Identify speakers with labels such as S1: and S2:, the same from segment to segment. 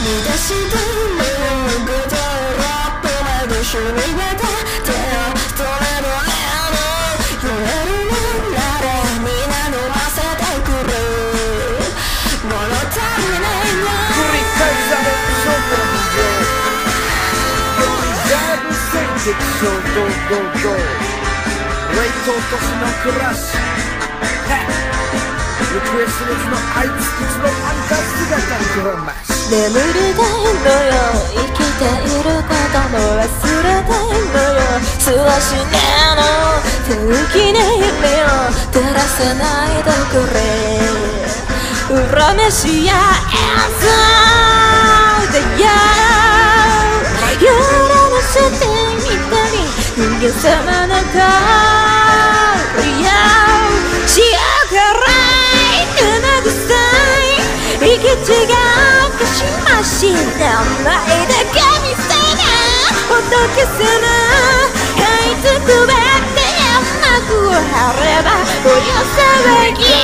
S1: 出してみようことラップまで一緒に渡ってよそれぞれの言えるのなら皆飲ませてくれ物足りないわ
S2: 繰り返される勝負の日常よりだいぶ戦績勝 GO GO GO 冷凍都市の暮らし行方知れずのあいついつの間にか姿にくらます
S1: 眠りたいのよ生きていることも忘れたいのよすわしねえの天気に夢を照らせないでくれ恨めしや演奏だよやらなしてみたり人間様の声よ塩辛い沼臭い息違うかしまし名前で神様仏様這いつくばって山く張ればおよ騒ぎ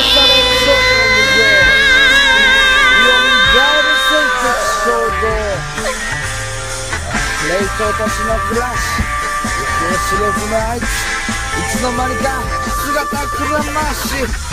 S2: 冷凍都市の暮らし行方知れずのあいついつの間にか姿くらまし